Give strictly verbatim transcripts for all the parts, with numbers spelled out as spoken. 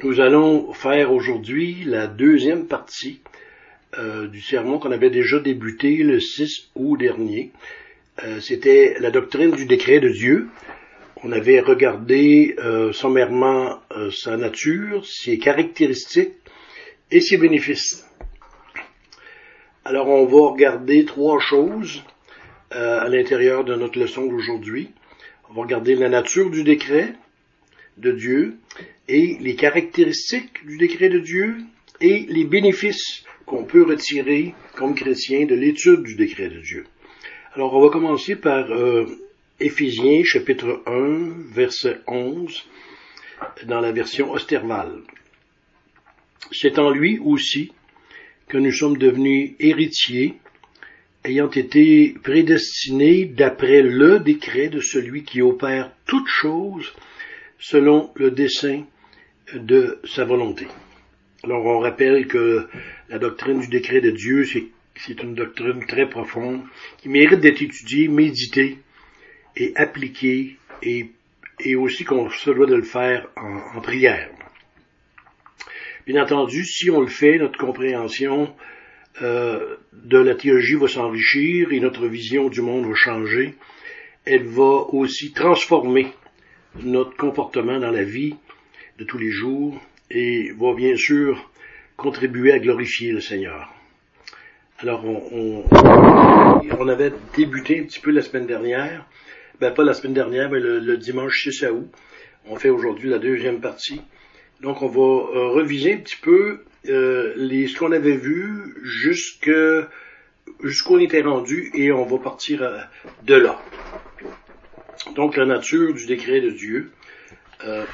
Nous allons faire aujourd'hui la deuxième partie euh, du sermon qu'on avait déjà débuté le six août dernier. Euh, C'était la doctrine du décret de Dieu. On avait regardé euh, sommairement euh, sa nature, ses caractéristiques et ses bénéfices. Alors on va regarder trois choses euh, à l'intérieur de notre leçon d'aujourd'hui. On va regarder la nature du décret de Dieu et les caractéristiques du décret de Dieu et les bénéfices qu'on peut retirer comme chrétien de l'étude du décret de Dieu. Alors on va commencer par euh, Éphésiens chapitre un verset onze dans la version Osterval. C'est en lui aussi que nous sommes devenus héritiers, ayant été prédestinés d'après le décret de celui qui opère toutes choses selon le dessein de sa volonté. Alors on rappelle que la doctrine du décret de Dieu, c'est, c'est une doctrine très profonde qui mérite d'être étudiée, méditée et appliquée, et, et aussi qu'on se doit de le faire en, en prière. Bien entendu, si on le fait, notre compréhension euh, de la théologie va s'enrichir et notre vision du monde va changer. Elle va aussi transformer notre comportement dans la vie de tous les jours et va bien sûr contribuer à glorifier le Seigneur. Alors, on, on, on avait débuté un petit peu la semaine dernière, ben pas la semaine dernière, mais le, le dimanche six août. On fait aujourd'hui la deuxième partie. Donc, on va euh, reviser un petit peu euh, les, ce qu'on avait vu jusque, jusqu'où on était rendu et on va partir euh, de là. Donc, la nature du décret de Dieu. Euh,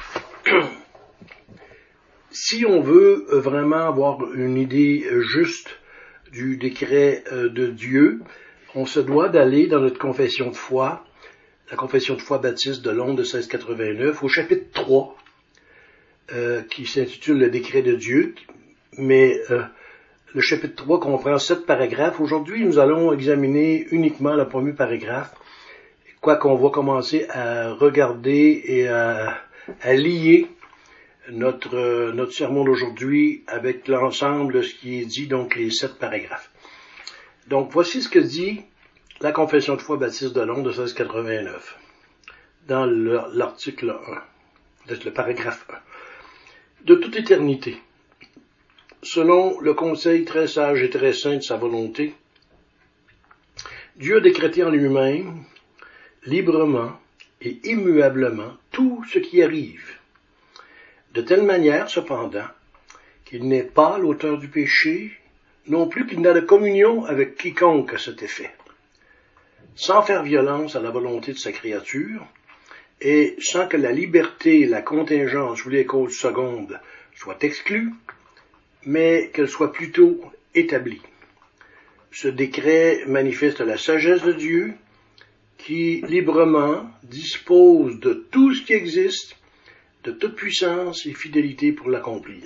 si on veut vraiment avoir une idée juste du décret de Dieu, on se doit d'aller dans notre confession de foi, la confession de foi baptiste de Londres de seize quatre-vingt-neuf, au chapitre trois, euh, qui s'intitule le décret de Dieu, mais euh, le chapitre trois comprend sept paragraphes. Aujourd'hui, nous allons examiner uniquement le premier paragraphe, quoiqu'on va commencer à regarder et à, à lier notre, euh, notre sermon d'aujourd'hui avec l'ensemble de ce qui est dit, donc les sept paragraphes. Donc, voici ce que dit la Confession de foi baptiste de Londres de seize quatre-vingt-neuf, dans le, l'article un, le paragraphe un. De toute éternité, selon le conseil très sage et très saint de sa volonté, Dieu a décrété en lui-même librement et immuablement tout ce qui arrive, de telle manière, cependant, qu'il n'est pas l'auteur du péché, non plus qu'il n'a de communion avec quiconque à cet effet, sans faire violence à la volonté de sa créature, et sans que la liberté, la contingence ou les causes secondes soient exclues, mais qu'elles soient plutôt établies. Ce décret manifeste la sagesse de Dieu, qui librement dispose de tout ce qui existe, de toute puissance et fidélité pour l'accomplir.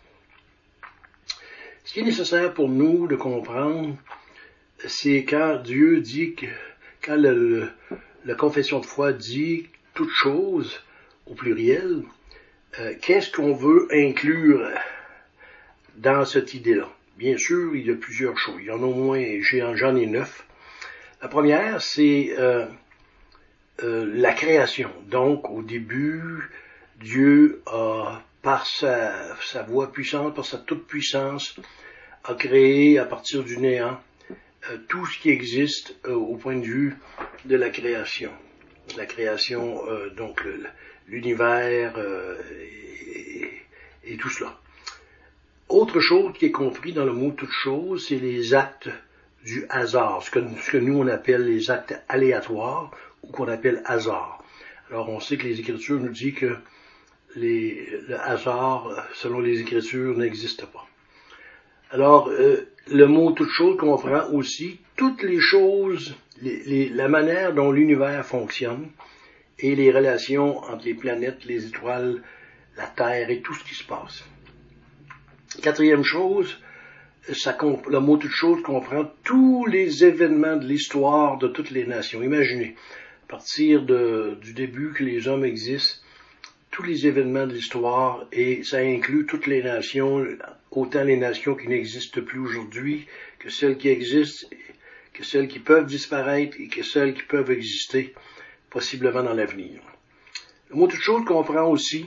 Ce qui est nécessaire pour nous de comprendre, c'est quand Dieu dit que, quand le, la confession de foi dit toute chose, au pluriel, euh, qu'est-ce qu'on veut inclure dans cette idée-là? Bien sûr, il y a plusieurs choses. Il y en a au moins, j'en ai neuf. La première, c'est euh, euh, la création. Donc, au début, Dieu a, par sa, sa voix puissante, par sa toute-puissance, a créé à partir du néant euh, tout ce qui existe euh, au point de vue de la création. La création, euh, donc le, l'univers euh, et, et tout cela. Autre chose qui est compris dans le mot « toute chose », c'est les actes du hasard, ce que, ce que nous on appelle les actes aléatoires ou qu'on appelle hasard. Alors on sait que les Écritures nous disent que les, le hasard, selon les Écritures, n'existe pas. Alors euh, le mot « toute chose » comprend aussi toutes les choses, les, les, la manière dont l'univers fonctionne et les relations entre les planètes, les étoiles, la Terre et tout ce qui se passe. Quatrième chose, ça, le mot « toute chose » comprend tous les événements de l'histoire de toutes les nations. Imaginez, à partir de, du début que les hommes existent, tous les événements de l'histoire et ça inclut toutes les nations, autant les nations qui n'existent plus aujourd'hui que celles qui existent, que celles qui peuvent disparaître et que celles qui peuvent exister possiblement dans l'avenir. Le mot toute chose comprend aussi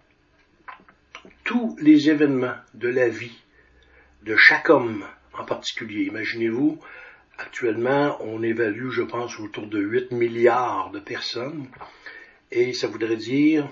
tous les événements de la vie de chaque homme en particulier. Imaginez-vous, actuellement, on évalue, je pense, autour de huit milliards de personnes, et ça voudrait dire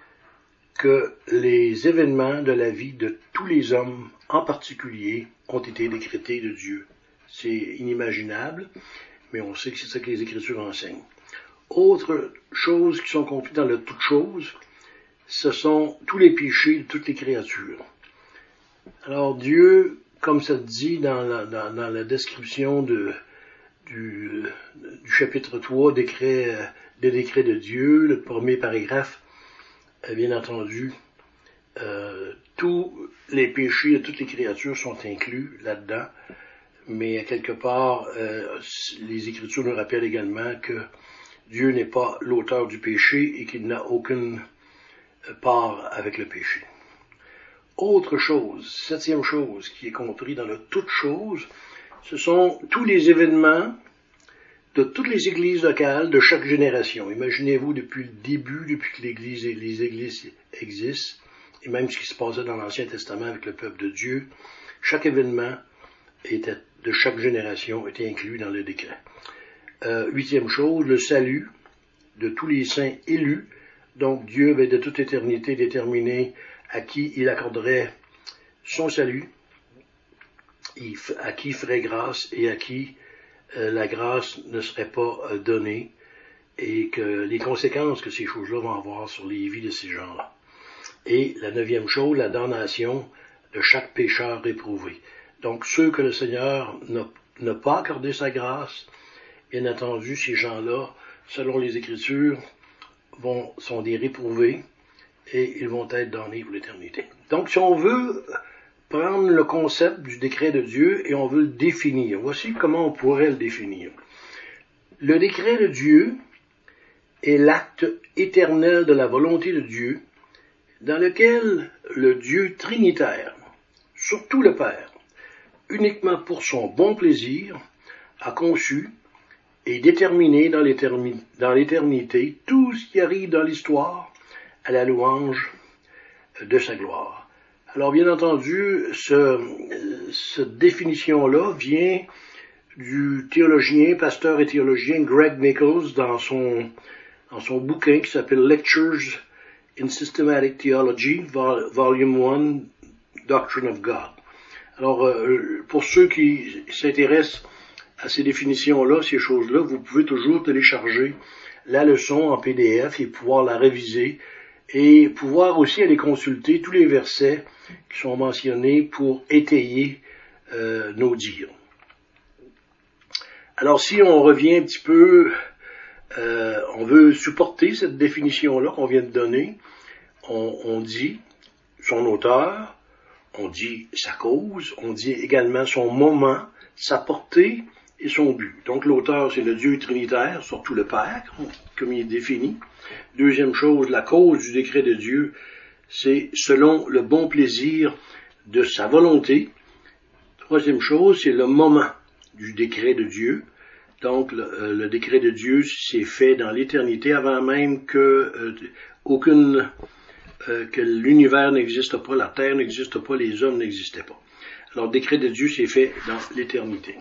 que les événements de la vie de tous les hommes en particulier ont été décrétés de Dieu. C'est inimaginable, mais on sait que c'est ça que les Écritures enseignent. Autres choses qui sont comprises dans le toute chose, ce sont tous les péchés de toutes les créatures. Alors Dieu, comme ça dit dans la, dans, dans la description de, du, du chapitre trois, décret, des décrets de Dieu, le premier paragraphe, bien entendu, euh, tous les péchés de toutes les créatures sont inclus là-dedans, mais à quelque part, euh, les Écritures nous rappellent également que Dieu n'est pas l'auteur du péché et qu'il n'a aucune part avec le péché. Autre chose, septième chose qui est compris dans le toute chose, ce sont tous les événements de toutes les églises locales de chaque génération. Imaginez-vous depuis le début, depuis que l'église et les églises existent, et même ce qui se passait dans l'Ancien Testament avec le peuple de Dieu, chaque événement était, de chaque génération était inclus dans le décret. Euh, huitième chose, le salut de tous les saints élus. Donc Dieu avait de toute éternité déterminé à qui il accorderait son salut, à qui il ferait grâce et à qui euh, la grâce ne serait pas euh, donnée, et que les conséquences que ces choses-là vont avoir sur les vies de ces gens-là. Et la neuvième chose, la damnation de chaque pécheur réprouvé. Donc ceux que le Seigneur n'a pas accordé sa grâce, bien entendu, ces gens-là, selon les Écritures, vont, sont des réprouvés et ils vont être damnés pour l'éternité. Donc, si on veut prendre le concept du décret de Dieu et on veut le définir, voici comment on pourrait le définir. Le décret de Dieu est l'acte éternel de la volonté de Dieu, dans lequel le Dieu trinitaire, surtout le Père, uniquement pour son bon plaisir, a conçu et déterminé dans l'éternité tout ce qui arrive dans l'histoire à la louange de sa gloire. Alors bien entendu, ce, cette définition-là vient du théologien, pasteur et théologien Greg Nichols dans son, dans son bouquin qui s'appelle Lectures in Systematic Theology, Volume un, Doctrine of God. Alors, euh, pour ceux qui s'intéressent à ces définitions-là, ces choses-là, vous pouvez toujours télécharger la leçon en P D F et pouvoir la réviser et pouvoir aussi aller consulter tous les versets qui sont mentionnés pour étayer euh, nos dires. Alors, si on revient un petit peu, euh, on veut supporter cette définition-là qu'on vient de donner, on, on dit son auteur, on dit sa cause, on dit également son moment, sa portée et son but. Donc l'auteur, c'est le Dieu trinitaire, surtout le Père, comme il est défini. Deuxième chose, la cause du décret de Dieu, c'est selon le bon plaisir de sa volonté. Troisième chose, c'est le moment du décret de Dieu. Donc le, euh, le décret de Dieu s'est fait dans l'éternité avant même que euh, aucune euh, que l'univers n'existe pas, la terre n'existe pas, les hommes n'existaient pas. Alors le décret de Dieu s'est fait dans l'éternité.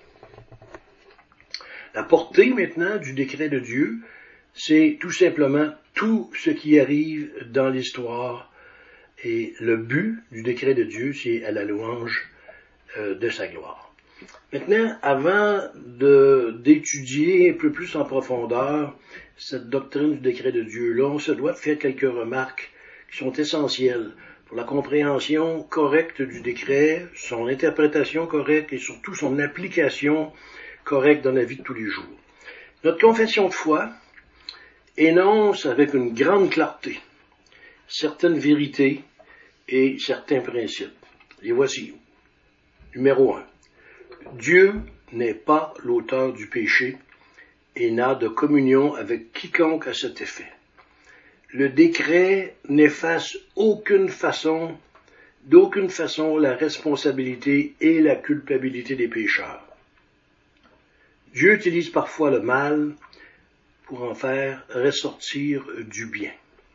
La portée maintenant du décret de Dieu, c'est tout simplement tout ce qui arrive dans l'histoire. Et le but du décret de Dieu, c'est à la louange euh, de sa gloire. Maintenant, avant de, d'étudier un peu plus en profondeur cette doctrine du décret de Dieu-là, on se doit de faire quelques remarques qui sont essentielles pour la compréhension correcte du décret, son interprétation correcte et surtout son application correcte dans la vie de tous les jours. Notre confession de foi énonce avec une grande clarté certaines vérités et certains principes. Les voici. Numéro un. Dieu n'est pas l'auteur du péché et n'a de communion avec quiconque à cet effet. le décret n'efface aucune façon, d'aucune façon la responsabilité et la culpabilité des pécheurs. Dieu utilise parfois le mal pour en faire ressortir du bien.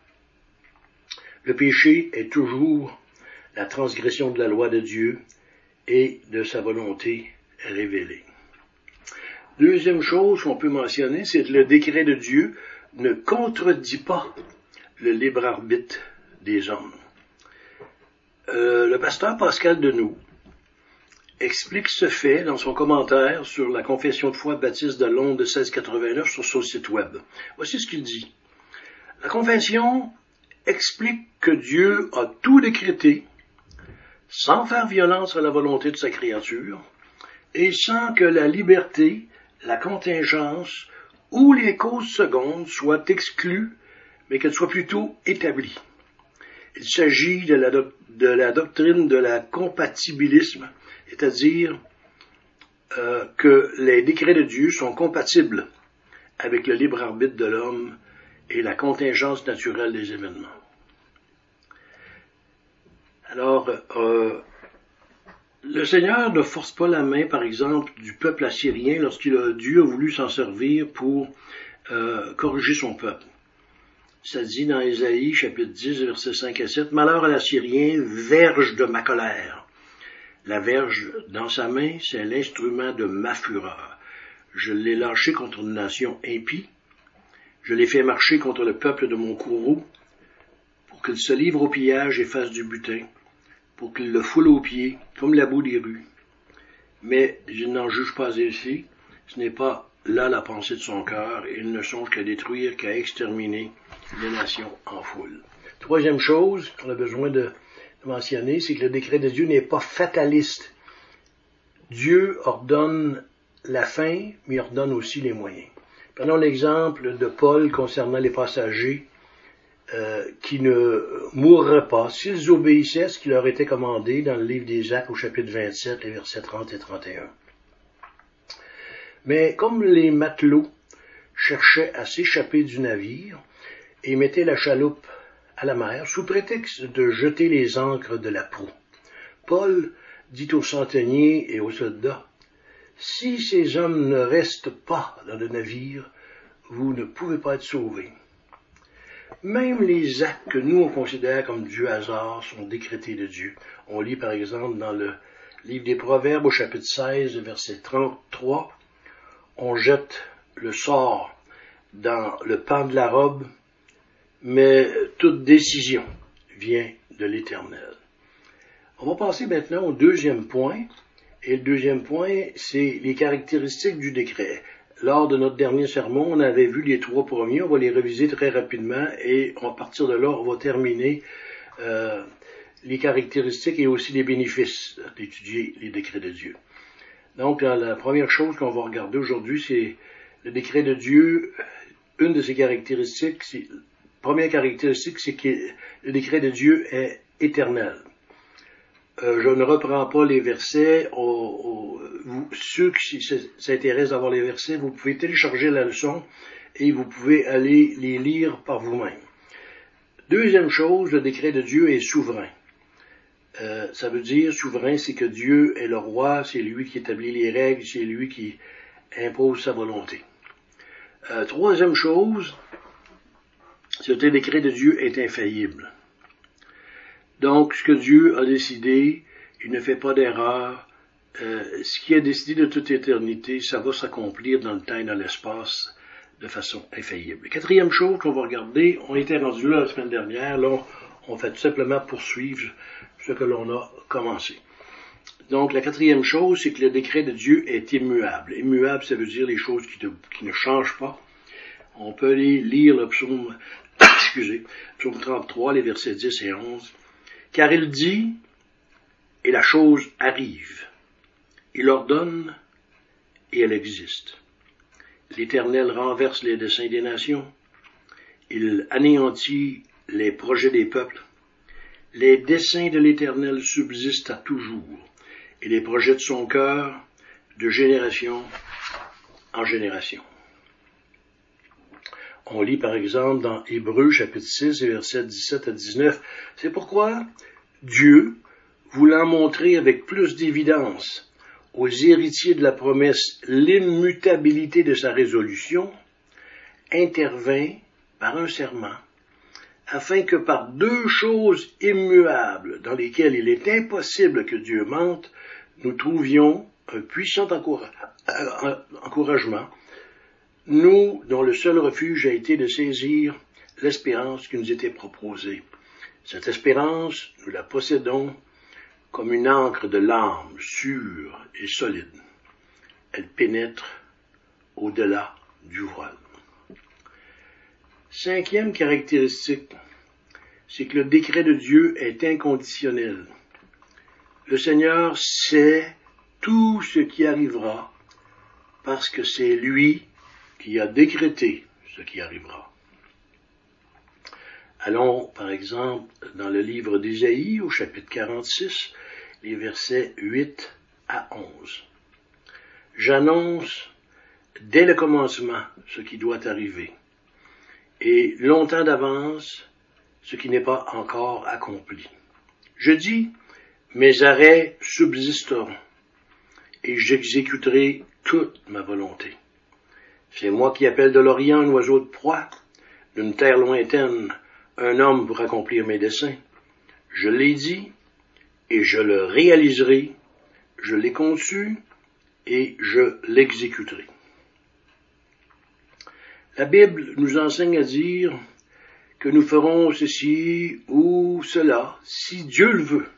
Le péché est toujours la transgression de la loi de Dieu et de sa volonté révélée. Deuxième chose qu'on peut mentionner, c'est que le décret de Dieu ne contredit pas le libre arbitre des hommes. Euh, le pasteur Pascal Denot explique ce fait dans son commentaire sur la Confession de foi baptiste de Londres de seize quatre-vingt-neuf sur son site web. Voici ce qu'il dit. La Confession explique que Dieu a tout décrété sans faire violence à la volonté de sa créature et sans que la liberté, la contingence ou les causes secondes soient exclues, mais qu'elles soient plutôt établies. Il s'agit de la, doc- de la doctrine de la compatibilisme, c'est-à-dire euh, que les décrets de Dieu sont compatibles avec le libre arbitre de l'homme et la contingence naturelle des événements. Alors, euh, le Seigneur ne force pas la main, par exemple, du peuple assyrien lorsqu'il a, Dieu a voulu s'en servir pour euh, corriger son peuple. Ça dit dans Ésaïe, chapitre dix, versets cinq à sept, « Malheur à l'Assyrien, verge de ma colère. La verge dans sa main, c'est l'instrument de ma fureur. Je l'ai lâché contre une nation impie. Je l'ai fait marcher contre le peuple de mon courroux, pour qu'il se livre au pillage et fasse du butin, pour qu'il le foule aux pieds, comme la boue des rues. Mais je n'en juge pas ainsi. Ce n'est pas là la pensée de son cœur, et il ne songe qu'à détruire, qu'à exterminer les nations en foule. » Troisième chose qu'on a besoin de mentionner, c'est que le décret de Dieu n'est pas fataliste. Dieu ordonne la fin, mais il ordonne aussi les moyens. Prenons l'exemple de Paul concernant les passagers euh, qui ne mourraient pas s'ils obéissaient à ce qui leur était commandé dans le livre des Actes au chapitre vingt-sept, les versets trente et trente et un. Mais comme les matelots cherchaient à s'échapper du navire et mettaient la chaloupe à la mer, sous prétexte de jeter les ancres de la proue, Paul dit aux centeniers et aux soldats, « Si ces hommes ne restent pas dans le navire, vous ne pouvez pas être sauvés. » Même les actes que nous on considère comme du hasard sont décrétés de Dieu. On lit par exemple dans le livre des Proverbes au chapitre seize, verset trente-trois, on jette le sort dans le pan de la robe, mais toute décision vient de l'Éternel. On va passer maintenant au deuxième point, et le deuxième point, c'est les caractéristiques du décret. Lors de notre dernier sermon, on avait vu les trois premiers, on va les réviser très rapidement, et à partir de là, on va terminer euh, les caractéristiques et aussi les bénéfices d'étudier les décrets de Dieu. Donc, la première chose qu'on va regarder aujourd'hui, c'est le décret de Dieu. Une de ses caractéristiques, c'est, première caractéristique, c'est que le décret de Dieu est éternel. Euh, je ne reprends pas les versets. On, on, vous, ceux qui s'intéressent à voir les versets, vous pouvez télécharger la leçon et vous pouvez aller les lire par vous-même. Deuxième chose, le décret de Dieu est souverain. Euh, ça veut dire, souverain, c'est que Dieu est le roi, c'est lui qui établit les règles, c'est lui qui impose sa volonté. Euh, troisième chose, c'est que le décret de Dieu est infaillible. Donc, ce que Dieu a décidé, il ne fait pas d'erreur. Euh, ce qui est décidé de toute éternité, ça va s'accomplir dans le temps et dans l'espace de façon infaillible. Quatrième chose qu'on va regarder, on était rendu là la semaine dernière, là, on, on fait tout simplement poursuivre ce que l'on a commencé. Donc, la quatrième chose, c'est que le décret de Dieu est immuable. Immuable, ça veut dire les choses qui, te, qui ne changent pas. On peut aller lire le psaume, excusez, psaume trente-trois, les versets dix et onze. Car il dit, et la chose arrive. Il ordonne, et elle existe. L'Éternel renverse les desseins des nations. Il anéantit les projets des peuples. Les desseins de l'Éternel subsistent à toujours, et les projets de son cœur, de génération en génération. On lit par exemple dans Hébreux chapitre six, versets dix-sept à dix-neuf, « C'est pourquoi Dieu, voulant montrer avec plus d'évidence aux héritiers de la promesse l'immutabilité de sa résolution, intervint par un serment, afin que par deux choses immuables dans lesquelles il est impossible que Dieu mente, nous trouvions un puissant encouragement, nous dont le seul refuge a été de saisir l'espérance qui nous était proposée. Cette espérance, nous la possédons comme une ancre de l'âme, sûre et solide. Elle pénètre au-delà du voile. » Cinquième caractéristique, c'est que le décret de Dieu est inconditionnel. Le Seigneur sait tout ce qui arrivera parce que c'est lui qui a décrété ce qui arrivera. Allons, par exemple, dans le livre d'Ésaïe, au chapitre quarante-six, les versets huit à onze. « J'annonce dès le commencement ce qui doit arriver, et longtemps d'avance ce qui n'est pas encore accompli. Je dis, mes arrêts subsisteront, et j'exécuterai toute ma volonté. C'est moi qui appelle de l'Orient un oiseau de proie, d'une terre lointaine, un homme pour accomplir mes desseins. Je l'ai dit, et je le réaliserai, je l'ai conçu, et je l'exécuterai. » La Bible nous enseigne à dire que nous ferons ceci ou cela, si Dieu le veut.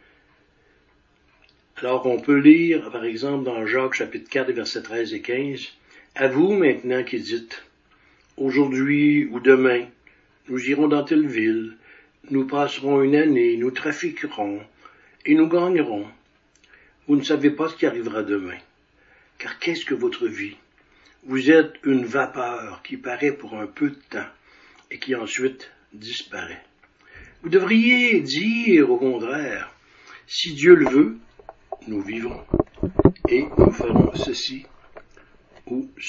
Alors on peut lire, par exemple, dans Jacques chapitre quatre, versets treize et quinze, « À vous maintenant qui dites, aujourd'hui ou demain, nous irons dans telle ville, nous passerons une année, nous trafiquerons et nous gagnerons. Vous ne savez pas ce qui arrivera demain. Car qu'est-ce que votre vie? Vous êtes une vapeur qui paraît pour un peu de temps et qui ensuite disparaît. Vous devriez dire au contraire, si Dieu le veut, nous vivrons et nous ferons ceci ou cela. »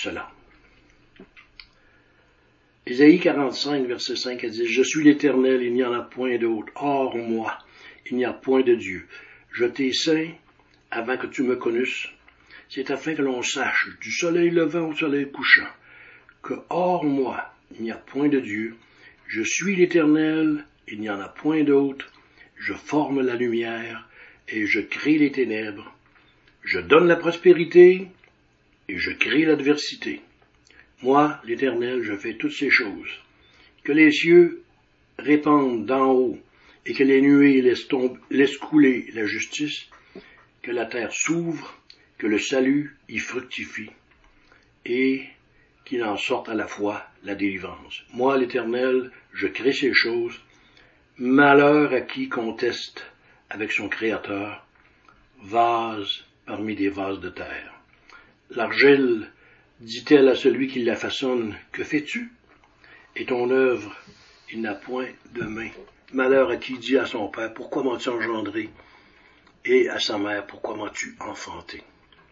Ésaïe quarante-cinq, versets cinq à dix. « Je suis l'Éternel, il n'y en a point d'autre. Hors moi, il n'y a point de Dieu. Je t'ai saint avant que tu me connusses. C'est afin que l'on sache, du soleil levant au soleil couchant, que hors moi, il n'y a point de Dieu. Je suis l'Éternel, il n'y en a point d'autre. Je forme la lumière et je crée les ténèbres. Je donne la prospérité et je crée l'adversité. Moi, l'Éternel, je fais toutes ces choses. Que les cieux répandent d'en haut et que les nuées laissent, tomber, laissent couler la justice, que la terre s'ouvre, que le salut y fructifie et qu'il en sorte à la fois la délivrance. Moi, l'Éternel, je crée ces choses. Malheur à qui conteste avec son Créateur, vase parmi des vases de terre. L'argile dit-elle à celui qui la façonne, « Que fais-tu? » Et ton œuvre, il n'a point de main. Malheur à qui dit à son père, « Pourquoi m'as-tu engendré? » Et à sa mère, « Pourquoi m'as-tu enfanté? »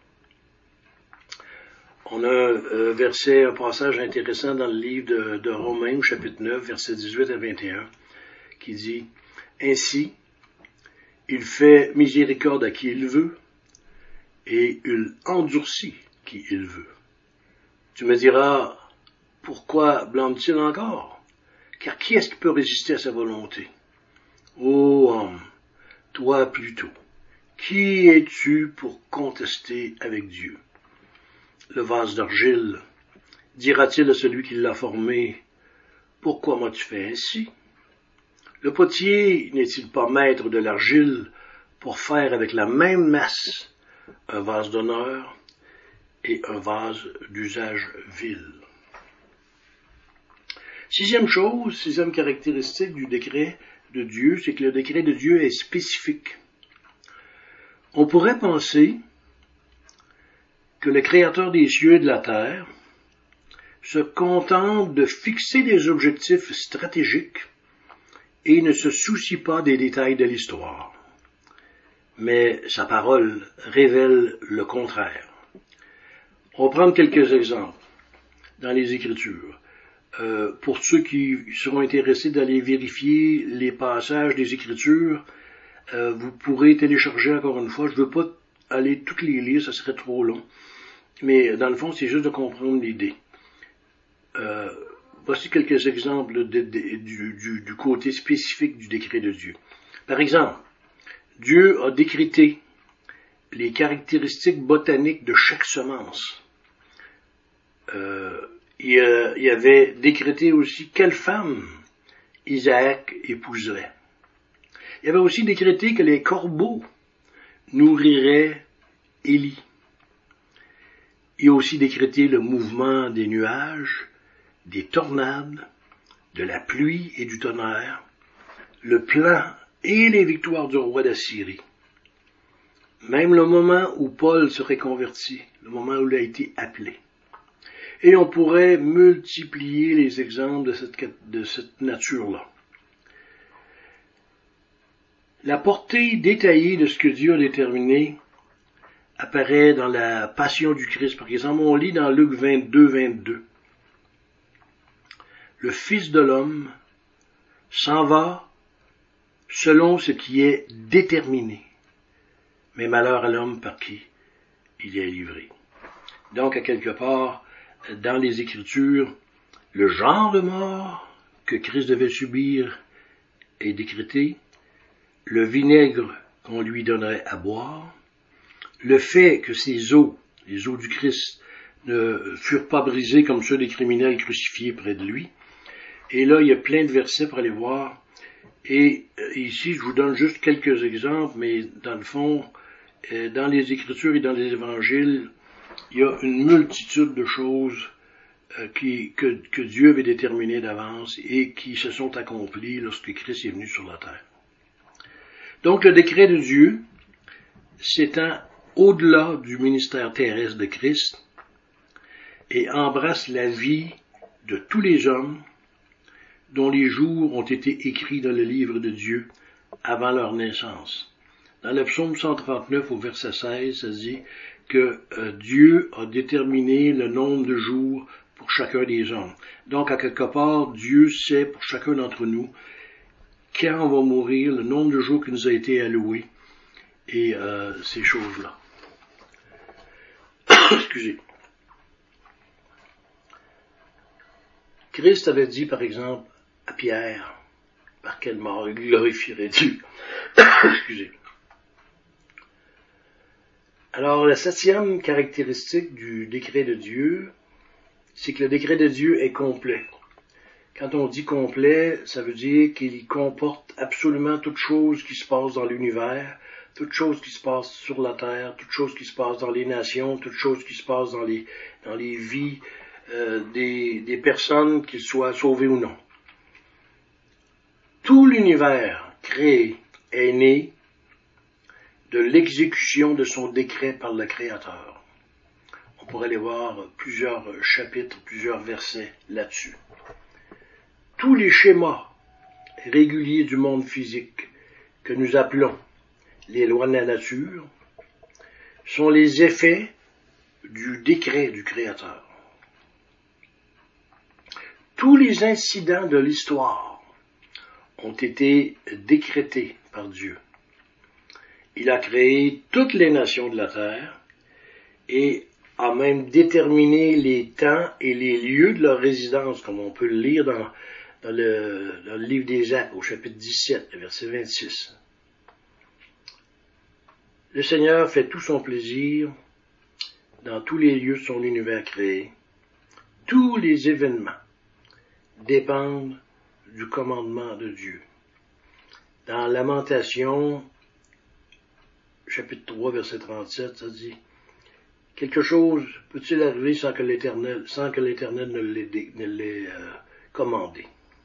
On a un verset, un passage intéressant dans le livre de, de Romains, au chapitre neuf, versets dix-huit à vingt et un, qui dit, « Ainsi, il fait miséricorde à qui il veut, et il endurcit qui il veut. » Tu me diras, pourquoi blâme-t-il encore? Car qui est-ce qui peut résister à sa volonté? Ô homme, toi plutôt, qui es-tu pour contester avec Dieu? Le vase d'argile, dira-t-il à celui qui l'a formé, pourquoi m'as-tu fait ainsi? Le potier n'est-il pas maître de l'argile pour faire avec la même masse un vase d'honneur et un vase d'usage vil? Sixième chose, sixième caractéristique du décret de Dieu, c'est que le décret de Dieu est spécifique. On pourrait penser que le Créateur des cieux et de la terre se contente de fixer des objectifs stratégiques et ne se soucie pas des détails de l'histoire. Mais sa parole révèle le contraire. On va prendre quelques exemples dans les Écritures. Euh, pour ceux qui seront intéressés d'aller vérifier les passages des Écritures, euh, vous pourrez télécharger encore une fois. Je ne veux pas aller toutes les lire, ça serait trop long. Mais dans le fond, c'est juste de comprendre l'idée. Euh, voici quelques exemples de, de, du, du, du côté spécifique du décret de Dieu. Par exemple, Dieu a décrété les caractéristiques botaniques de chaque semence. Euh, il, euh, il avait décrété aussi quelle femme Isaac épouserait. Il avait aussi décrété que les corbeaux nourriraient Élie. Il a aussi décrété le mouvement des nuages, des tornades, de la pluie et du tonnerre, le plan et les victoires du roi d'Assyrie. Même le moment où Paul serait converti, le moment où il a été appelé. Et on pourrait multiplier les exemples de cette, de cette nature-là. La portée détaillée de ce que Dieu a déterminé apparaît dans la Passion du Christ. Par exemple, on lit dans Luc vingt-deux, vingt-deux. Le Fils de l'homme s'en va selon ce qui est déterminé, mais malheur à l'homme par qui il est livré. Donc, à quelque part, dans les Écritures, le genre de mort que Christ devait subir est décrété, le vinaigre qu'on lui donnerait à boire, le fait que ces os, les os du Christ, ne furent pas brisés comme ceux des criminels crucifiés près de lui. Et là, il y a plein de versets pour aller voir. Et ici, je vous donne juste quelques exemples, mais dans le fond, dans les Écritures et dans les Évangiles, il y a une multitude de choses qui, que, que Dieu avait déterminées d'avance et qui se sont accomplies lorsque Christ est venu sur la terre. Donc, le décret de Dieu s'étend au-delà du ministère terrestre de Christ et embrasse la vie de tous les hommes dont les jours ont été écrits dans le livre de Dieu avant leur naissance. Dans le psaume cent trente-neuf au verset seize, ça dit que euh, Dieu a déterminé le nombre de jours pour chacun des hommes. Donc, à quelque part, Dieu sait pour chacun d'entre nous quand on va mourir, le nombre de jours qui nous a été alloué et euh, ces choses-là. Excusez. Christ avait dit, par exemple, à Pierre, par quelle mort il glorifierait Dieu. Excusez. Alors, la septième caractéristique du décret de Dieu, c'est que le décret de Dieu est complet. Quand on dit complet, ça veut dire qu'il comporte absolument toute chose qui se passe dans l'univers, toute chose qui se passe sur la terre, toute chose qui se passe dans les nations, toute chose qui se passe dans les, dans les vies euh, des, des personnes, qu'ils soient sauvées ou non. Tout l'univers créé est né de l'exécution de son décret par le Créateur. On pourrait aller voir plusieurs chapitres, plusieurs versets là-dessus. Tous les schémas réguliers du monde physique que nous appelons les lois de la nature sont les effets du décret du Créateur. Tous les incidents de l'histoire ont été décrétés par Dieu. Il a créé toutes les nations de la terre et a même déterminé les temps et les lieux de leur résidence, comme on peut le lire dans, dans, le, dans le livre des Actes, au chapitre dix-sept, verset vingt-six. Le Seigneur fait tout son plaisir dans tous les lieux de son univers créé. Tous les événements dépendent du commandement de Dieu. Dans Lamentation, chapitre trois, verset trente-sept, ça dit « Quelque chose peut-il arriver sans que l'Éternel, sans que l'Éternel ne l'ait, ne l'ait euh, commandé? »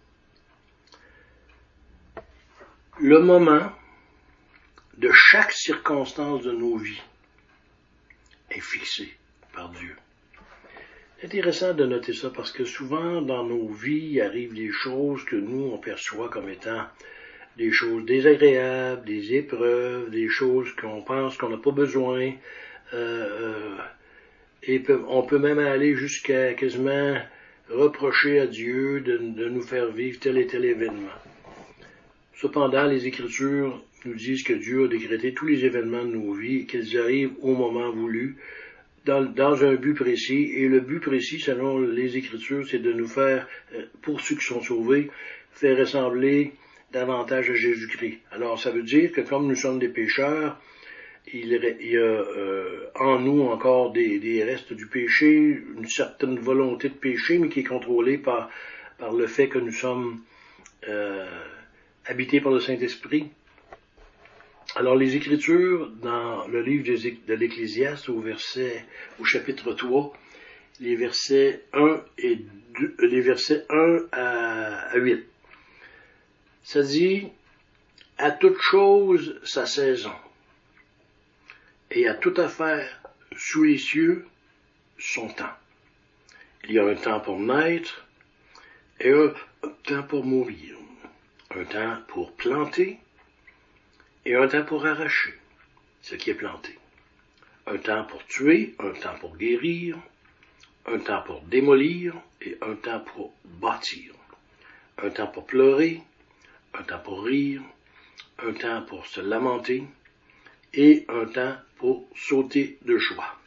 Le moment de chaque circonstance de nos vies est fixé par Dieu. C'est intéressant de noter ça parce que souvent dans nos vies, il arrive des choses que nous, on perçoit comme étant des choses désagréables, des épreuves, des choses qu'on pense qu'on n'a pas besoin. Euh, euh, et peut, on peut même aller jusqu'à quasiment reprocher à Dieu de, de nous faire vivre tel et tel événement. Cependant, les Écritures nous disent que Dieu a décrété tous les événements de nos vies, qu'ils arrivent au moment voulu, dans, dans un but précis. Et le but précis, selon les Écritures, c'est de nous faire, pour ceux qui sont sauvés, faire ressembler davantage à Jésus-Christ. Alors, ça veut dire que comme nous sommes des pécheurs, il y a euh, en nous encore des, des restes du péché, une certaine volonté de péché, mais qui est contrôlée par, par le fait que nous sommes euh, habités par le Saint-Esprit. Alors les Écritures, dans le livre de l'Ecclésiaste, au verset, au chapitre trois, les versets un et deux, les versets un à huit, ça dit, à toute chose sa saison, et à toute affaire sous les cieux son temps. Il y a un temps pour naître et un temps pour mourir, un temps pour planter et un temps pour arracher ce qui est planté, un temps pour tuer, un temps pour guérir, un temps pour démolir et un temps pour bâtir, un temps pour pleurer, un temps pour rire, un temps pour se lamenter et un temps pour sauter de joie,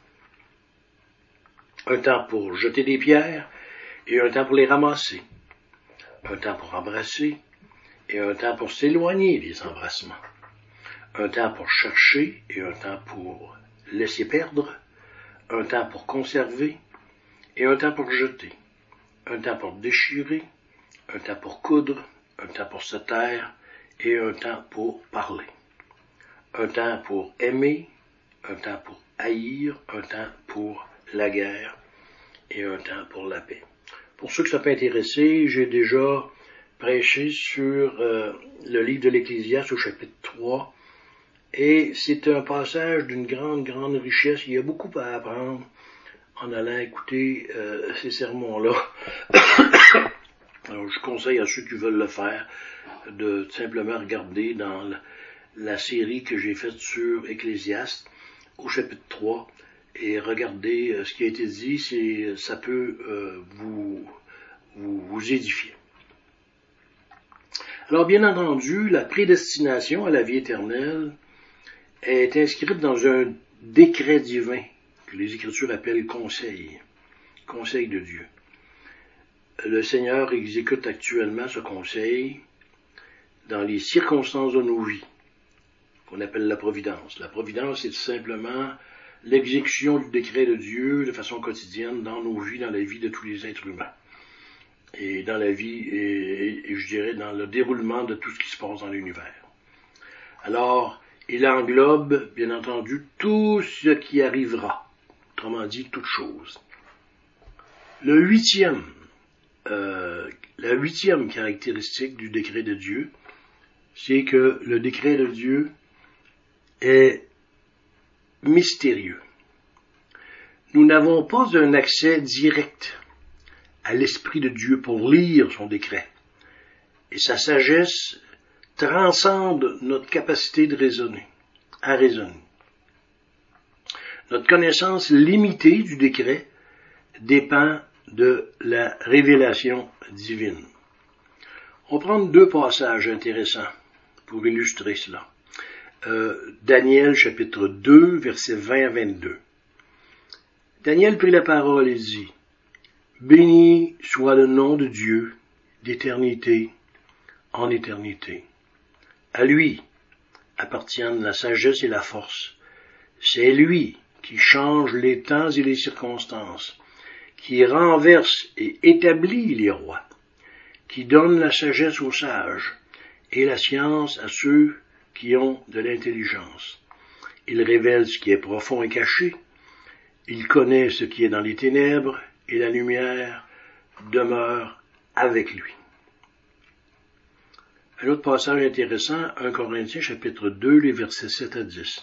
un temps pour jeter des pierres et un temps pour les ramasser, un temps pour embrasser et un temps pour s'éloigner des embrassements, un temps pour chercher et un temps pour laisser perdre, un temps pour conserver et un temps pour jeter, un temps pour déchirer, un temps pour coudre, un temps pour se taire et un temps pour parler, un temps pour aimer, un temps pour haïr, un temps pour la guerre et un temps pour la paix. Pour ceux que ça peut intéresser, j'ai déjà prêché sur euh, le livre de l'Ecclésiaste au chapitre trois, et c'est un passage d'une grande, grande richesse. Il y a beaucoup à apprendre en allant écouter euh, ces sermons-là. Alors, je conseille à ceux qui veulent le faire de simplement regarder dans la, la série que j'ai faite sur Ecclésiaste au chapitre trois et regarder euh, ce qui a été dit, c'est, ça peut euh, vous, vous, vous édifier. Alors, bien entendu, la prédestination à la vie éternelle est inscrite dans un décret divin que les Écritures appellent conseil, conseil de Dieu. Le Seigneur exécute actuellement ce conseil dans les circonstances de nos vies, qu'on appelle la providence. La providence, c'est simplement l'exécution du décret de Dieu de façon quotidienne dans nos vies, dans la vie de tous les êtres humains. Et dans la vie, et, et, et je dirais dans le déroulement de tout ce qui se passe dans l'univers. Alors, il englobe, bien entendu, tout ce qui arrivera, autrement dit, toute chose. Le huitième, euh, la huitième caractéristique du décret de Dieu, c'est que le décret de Dieu est mystérieux. Nous n'avons pas un accès direct à l'Esprit de Dieu pour lire son décret. Et sa sagesse transcende notre capacité de raisonner, à raisonner. Notre connaissance limitée du décret dépend de la révélation divine. On va prendre deux passages intéressants pour illustrer cela. Euh, Daniel chapitre deux, versets vingt à vingt-deux. Daniel prit la parole et dit, « Béni soit le nom de Dieu d'éternité en éternité. À lui appartiennent la sagesse et la force. C'est lui qui change les temps et les circonstances, qui renverse et établit les rois, qui donne la sagesse aux sages et la science à ceux qui ont de l'intelligence. Il révèle ce qui est profond et caché, il connaît ce qui est dans les ténèbres, et la lumière demeure avec lui. » Un autre passage intéressant, un Corinthiens chapitre deux, les versets sept à dix.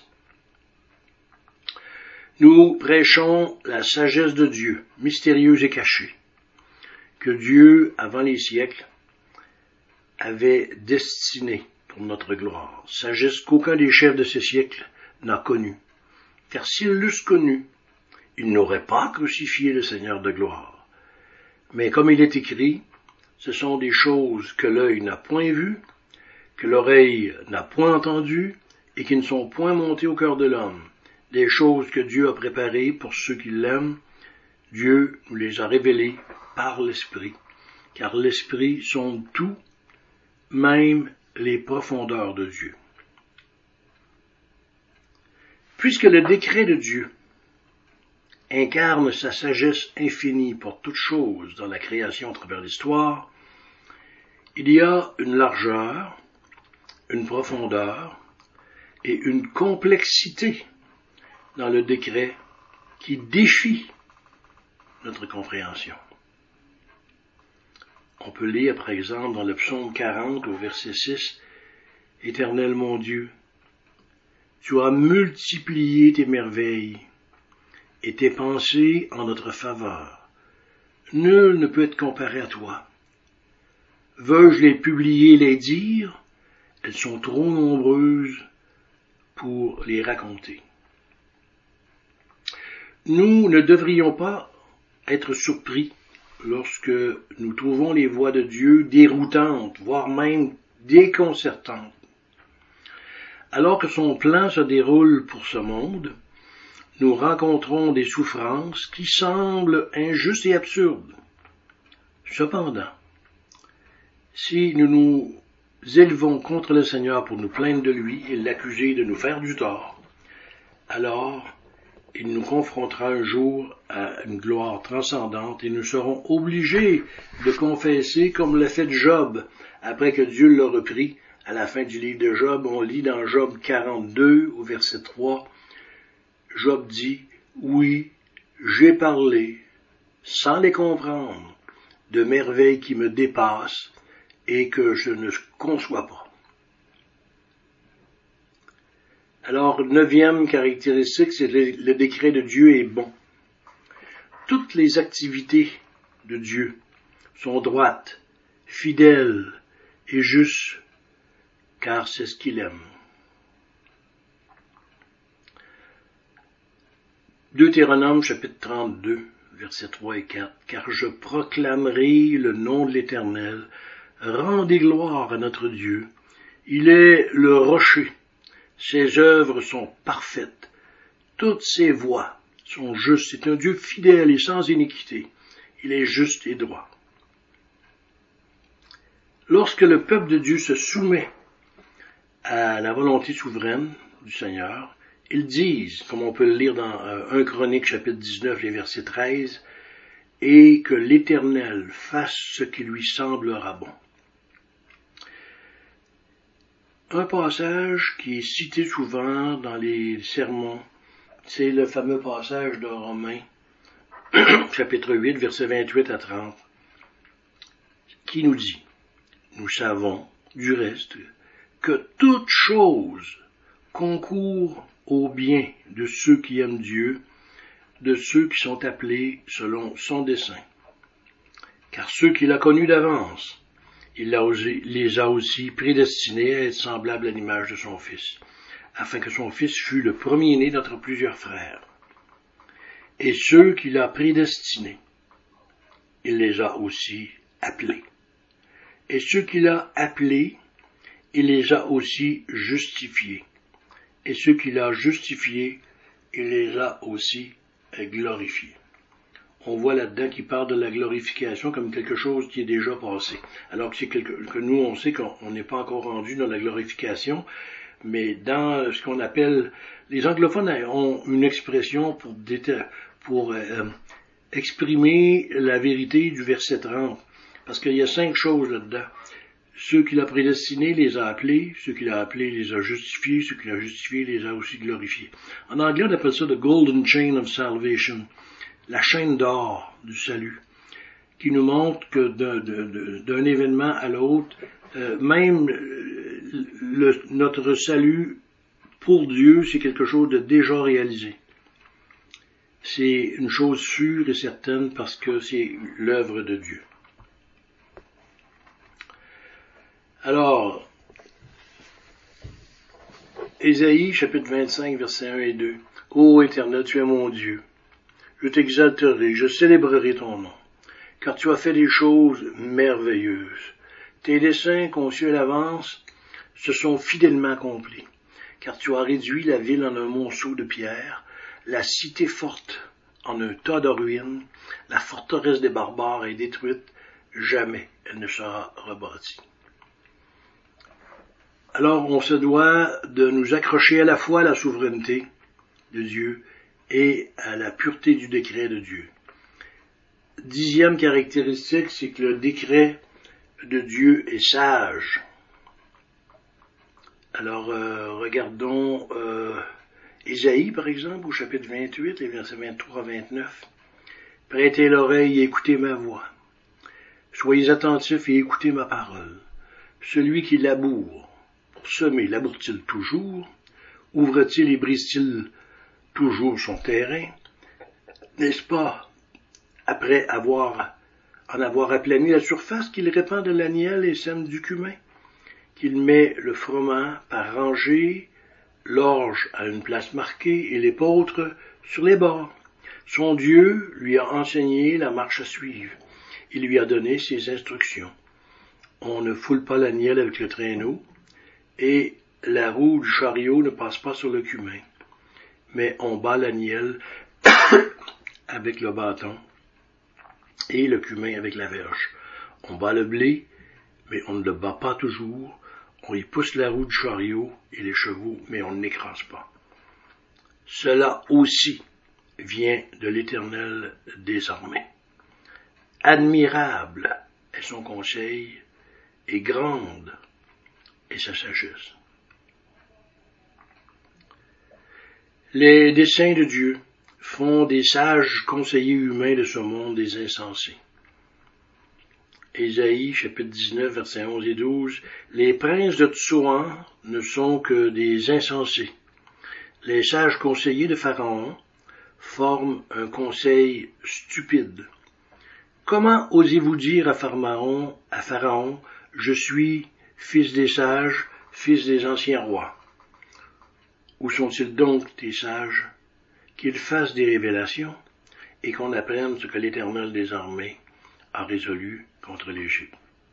Nous prêchons la sagesse de Dieu, mystérieuse et cachée, que Dieu, avant les siècles, avait destinée pour notre gloire, sagesse qu'aucun des chefs de ces siècles n'a connue. Car s'ils l'eussent connue, ils n'auraient pas crucifié le Seigneur de gloire. Mais comme il est écrit, ce sont des choses que l'œil n'a point vues, que l'oreille n'a point entendues, et qui ne sont point montées au cœur de l'homme. Des choses que Dieu a préparées pour ceux qui l'aiment, Dieu nous les a révélées par l'Esprit, car l'Esprit sonde tout, même les profondeurs de Dieu. Puisque le décret de Dieu incarne sa sagesse infinie pour toutes choses dans la création à travers l'histoire, il y a une largeur, une profondeur et une complexité dans le décret qui défie notre compréhension. On peut lire par exemple dans le psaume quarante au verset six, « Éternel mon Dieu, tu as multiplié tes merveilles et tes pensées en notre faveur. Nul ne peut être comparé à toi. Veux-je les publier et les dire? Elles sont trop nombreuses pour les raconter. » Nous ne devrions pas être surpris lorsque nous trouvons les voies de Dieu déroutantes, voire même déconcertantes. Alors que son plan se déroule pour ce monde, nous rencontrons des souffrances qui semblent injustes et absurdes. Cependant, si nous nous élevons contre le Seigneur pour nous plaindre de lui et l'accuser de nous faire du tort, alors il nous confrontera un jour à une gloire transcendante et nous serons obligés de confesser comme l'a fait Job après que Dieu l'a repris. À la fin du livre de Job, on lit dans Job quarante-deux au verset trois, Job dit, « Oui, j'ai parlé, sans les comprendre, de merveilles qui me dépassent et que je ne conçois pas. » Alors, neuvième caractéristique, c'est que le décret de Dieu est bon. Toutes les activités de Dieu sont droites, fidèles et justes, car c'est ce qu'il aime. Deutéronome chapitre trente-deux, versets trois et quatre. « Car je proclamerai le nom de l'Éternel, rendez gloire à notre Dieu. Il est le rocher. Ses œuvres sont parfaites. Toutes ses voies sont justes. C'est un Dieu fidèle et sans iniquité. Il est juste et droit. » Lorsque le peuple de Dieu se soumet à la volonté souveraine du Seigneur, ils disent, comme on peut le lire dans un Chronique chapitre dix-neuf, les versets treize, « Et que l'Éternel fasse ce qui lui semblera bon. » Un passage qui est cité souvent dans les sermons, c'est le fameux passage de Romains, chapitre huit, versets vingt-huit à trente, qui nous dit, « Nous savons, du reste, que toute chose concourt au bien de ceux qui aiment Dieu, de ceux qui sont appelés selon son dessein. Car ceux qu'il a connus d'avance, il les a aussi prédestinés à être semblables à l'image de son Fils, afin que son Fils fût le premier-né d'entre plusieurs frères. Et ceux qu'il a prédestinés, il les a aussi appelés. Et ceux qu'il a appelés, il les a aussi justifiés. Et ceux qu'il a justifiés, il les a aussi glorifiés. » On voit là-dedans qu'il parle de la glorification comme quelque chose qui est déjà passé. Alors que, c'est quelque, que nous, on sait qu'on n'est pas encore rendu dans la glorification, mais dans ce qu'on appelle... Les anglophones ont une expression pour, déter, pour euh, exprimer la vérité du verset trente, parce qu'il y a cinq choses là-dedans. Ceux qu'il a prédestinés les a appelés, ceux qu'il a appelés les a justifiés, ceux qu'il a justifiés les a aussi glorifiés. En anglais, on appelle ça « the golden chain of salvation », la chaîne d'or du salut, qui nous montre que d'un, d'un, d'un événement à l'autre, euh, même le, notre salut pour Dieu, c'est quelque chose de déjà réalisé. C'est une chose sûre et certaine parce que c'est l'œuvre de Dieu. Alors, Ésaïe, chapitre vingt-cinq, versets un et deux. « Ô Éternel, tu es mon Dieu. Je t'exalterai, je célébrerai ton nom. car tu as fait des choses merveilleuses. Tes desseins conçus à l'avance se sont fidèlement accomplis, car tu as réduit la ville en un monceau de pierre, la cité forte en un tas de ruines, la forteresse des barbares est détruite, jamais elle ne sera rebâtie. Alors on se doit de nous accrocher à la fois à la souveraineté de Dieu et à la pureté du décret de Dieu. Dixième caractéristique, c'est que le décret de Dieu est sage. Alors, euh, regardons euh, Ésaïe, par exemple, au chapitre vingt-huit, les versets vingt-trois à vingt-neuf. « Prêtez l'oreille et écoutez ma voix. Soyez attentifs et écoutez ma parole. Celui qui laboure, pour semer, laboure-t-il toujours? Ouvre-t-il et brise-t-il toujours son terrain? N'est-ce pas, après avoir, en avoir aplani la surface, qu'il répand de l'agnelle et sème du cumin? Qu'il met le froment par rangée, l'orge à une place marquée et l'épeautre sur les bords. Son Dieu lui a enseigné la marche à suivre. Il lui a donné ses instructions. On ne foule pas l'agnelle avec le traîneau, et la roue du chariot ne passe pas sur le cumin. Mais on bat l'agnelle avec le bâton et le cumin avec la verge. On bat le blé, mais on ne le bat pas toujours. On y pousse la roue du chariot et les chevaux, mais on ne l'écrase pas. Cela aussi vient de l'Éternel des armées. Admirable est son conseil et grande est sa sagesse. Les desseins de Dieu font des sages conseillers humains de ce monde des insensés. Ésaïe, chapitre dix-neuf, versets onze et douze. Les princes de Tsouan ne sont que des insensés. Les sages conseillers de Pharaon forment un conseil stupide. Comment osez-vous dire à Pharaon, à Pharaon, je suis fils des sages, fils des anciens rois? Où sont-ils donc, tes sages? Qu'ils fassent des révélations et qu'on apprenne ce que l'Éternel des armées a résolu contre l'Égypte.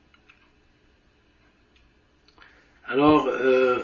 Alors, euh,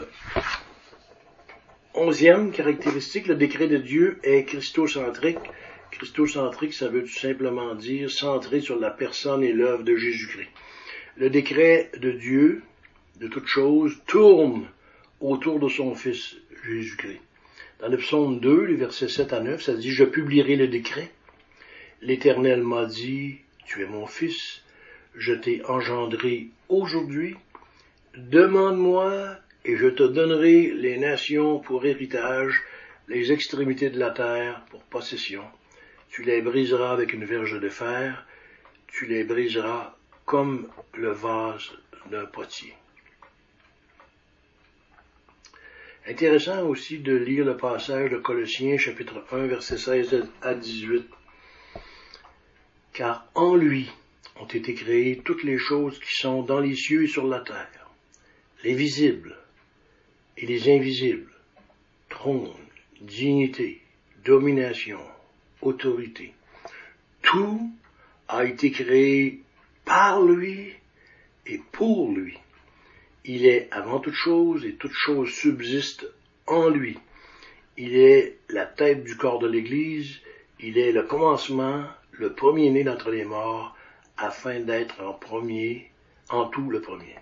onzième caractéristique, le décret de Dieu est christocentrique. Christocentrique, ça veut tout simplement dire centré sur la personne et l'œuvre de Jésus-Christ. Le décret de Dieu, de toute chose, tourne autour de son Fils Jésus-Christ. Dans le psaume deux, les versets sept à neuf, ça dit « Je publierai le décret. L'Éternel m'a dit, tu es mon Fils, je t'ai engendré aujourd'hui. Demande-moi et je te donnerai les nations pour héritage, les extrémités de la terre pour possession. Tu les briseras avec une verge de fer, tu les briseras comme le vase d'un potier. » Intéressant aussi de lire le passage de Colossiens, chapitre un, versets seize à dix-huit. « Car en lui ont été créées toutes les choses qui sont dans les cieux et sur la terre, les visibles et les invisibles, trône, dignité, domination, autorité. Tout a été créé par lui et pour lui. Il est avant toute chose et toute chose subsiste en lui. Il est la tête du corps de l'Église, il est le commencement, le premier-né d'entre les morts, afin d'être en premier, en tout le premier.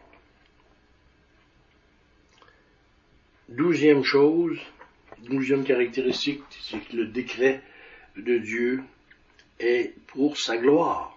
Douzième chose, douzième caractéristique, c'est que le décret de Dieu est pour sa gloire.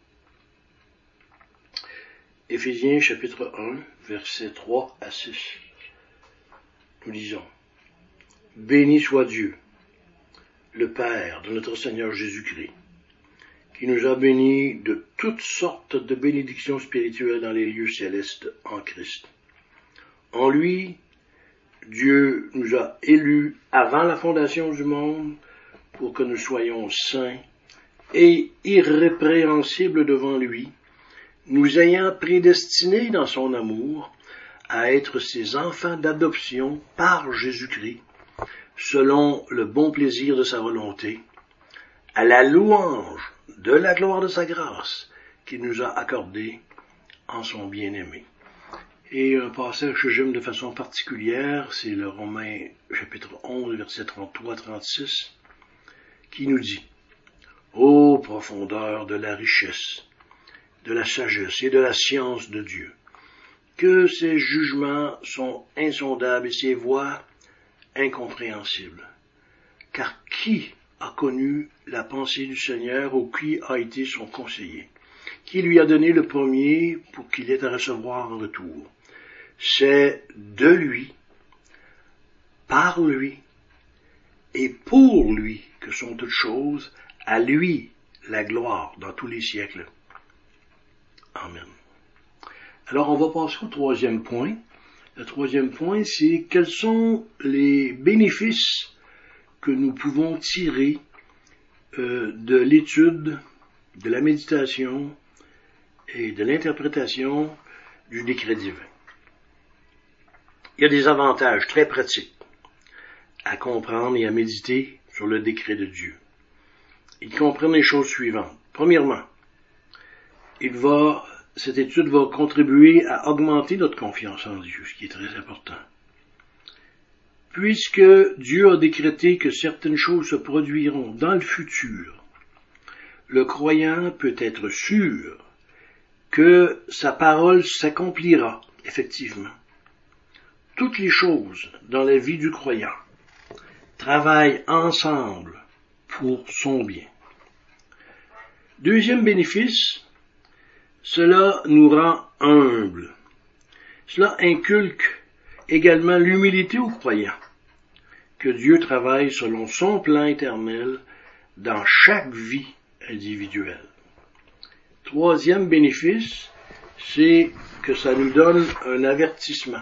Éphésiens chapitre un, versets trois à six. Nous lisons. Béni soit Dieu, le Père de notre Seigneur Jésus-Christ, qui nous a bénis de toutes sortes de bénédictions spirituelles dans les lieux célestes en Christ. En lui, Dieu nous a élus avant la fondation du monde pour que nous soyons saints et irrépréhensibles devant lui, nous ayant prédestinés dans son amour à être ses enfants d'adoption par Jésus-Christ, selon le bon plaisir de sa volonté, à la louange de la gloire de sa grâce, qu'il nous a accordé en son bien-aimé. Et un passage que j'aime de façon particulière, c'est le Romains chapitre onze, versets trente-trois à trente-six, qui nous dit « Ô profondeur de la richesse, de la sagesse et de la science de Dieu, que ses jugements sont insondables et ses voies incompréhensibles. Car qui a connu la pensée du Seigneur ou qui a été son conseiller? Qui lui a donné le premier pour qu'il ait à recevoir en retour? C'est de lui, par lui et pour lui que sont toutes choses, à lui la gloire dans tous les siècles. Amen. » Alors on va passer au troisième point. Le troisième point, c'est quels sont les bénéfices que nous pouvons tirer euh, de l'étude, de la méditation et de l'interprétation du décret divin. Il y a des avantages très pratiques à comprendre et à méditer sur le décret de Dieu. Ils comprennent les choses suivantes. Premièrement, il va, cette étude va contribuer à augmenter notre confiance en Dieu, ce qui est très important. Puisque Dieu a décrété que certaines choses se produiront dans le futur, le croyant peut être sûr que sa parole s'accomplira, effectivement. Toutes les choses dans la vie du croyant travaillent ensemble pour son bien. Deuxième bénéfice, cela nous rend humbles. Cela inculque également l'humilité aux croyants, que Dieu travaille selon son plan éternel dans chaque vie individuelle. Troisième bénéfice, c'est que ça nous donne un avertissement.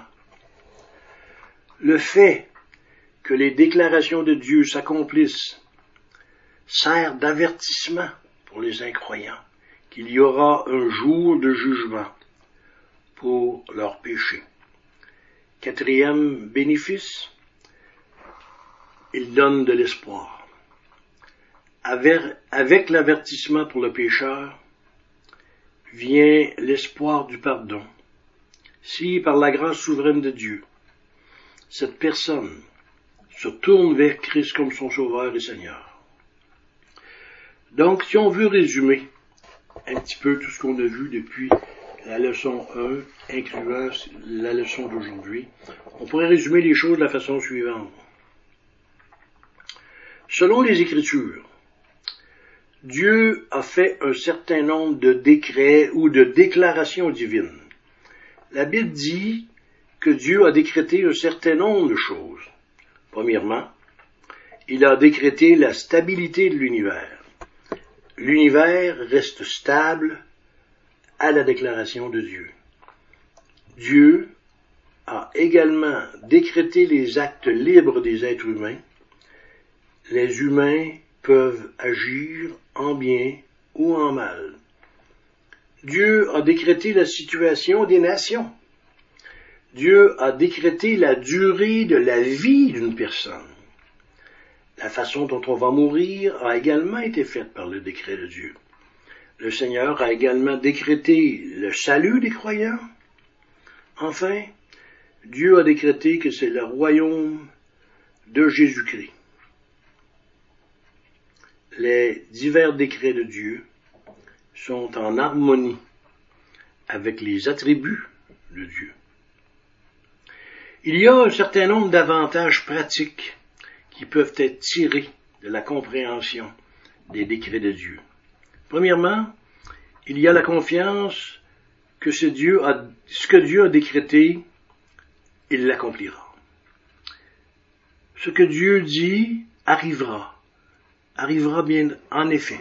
Le fait que les déclarations de Dieu s'accomplissent sert d'avertissement pour les incroyants, qu'il y aura un jour de jugement pour leurs péchés. Quatrième bénéfice, il donne de l'espoir. Avec l'avertissement pour le pécheur, vient l'espoir du pardon. Si, par la grâce souveraine de Dieu, cette personne se tourne vers Christ comme son Sauveur et Seigneur. Donc, si on veut résumer un petit peu tout ce qu'on a vu depuis la leçon un, incluant la leçon d'aujourd'hui, on pourrait résumer les choses de la façon suivante. Selon les Écritures, Dieu a fait un certain nombre de décrets ou de déclarations divines. La Bible dit que Dieu a décrété un certain nombre de choses. Premièrement, il a décrété la stabilité de l'univers. L'univers reste stable à la déclaration de Dieu. Dieu a également décrété les actes libres des êtres humains. Les humains peuvent agir en bien ou en mal. Dieu a décrété la situation des nations. Dieu a décrété la durée de la vie d'une personne. La façon dont on va mourir a également été faite par le décret de Dieu. Le Seigneur a également décrété le salut des croyants. Enfin, Dieu a décrété que c'est le royaume de Jésus-Christ. Les divers décrets de Dieu sont en harmonie avec les attributs de Dieu. Il y a un certain nombre d'avantages pratiques qui peuvent être tirés de la compréhension des décrets de Dieu. Premièrement, il y a la confiance que ce, Dieu a, ce que Dieu a décrété, il l'accomplira. Ce que Dieu dit arrivera, arrivera bien en effet.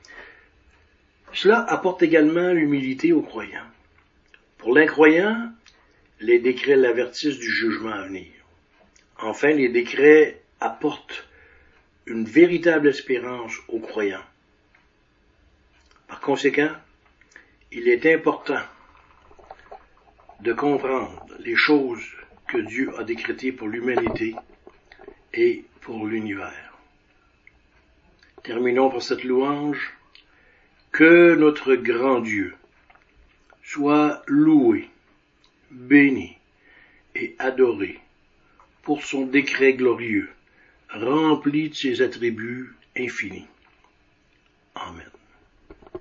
Cela apporte également l'humilité aux croyants. Pour l'incroyant, les décrets l'avertissent du jugement à venir. Enfin, les décrets apportent une véritable espérance aux croyants. Par conséquent, il est important de comprendre les choses que Dieu a décrétées pour l'humanité et pour l'univers. Terminons par cette louange. Que notre grand Dieu soit loué, béni et adoré pour son décret glorieux, rempli de ses attributs infinis. Amen.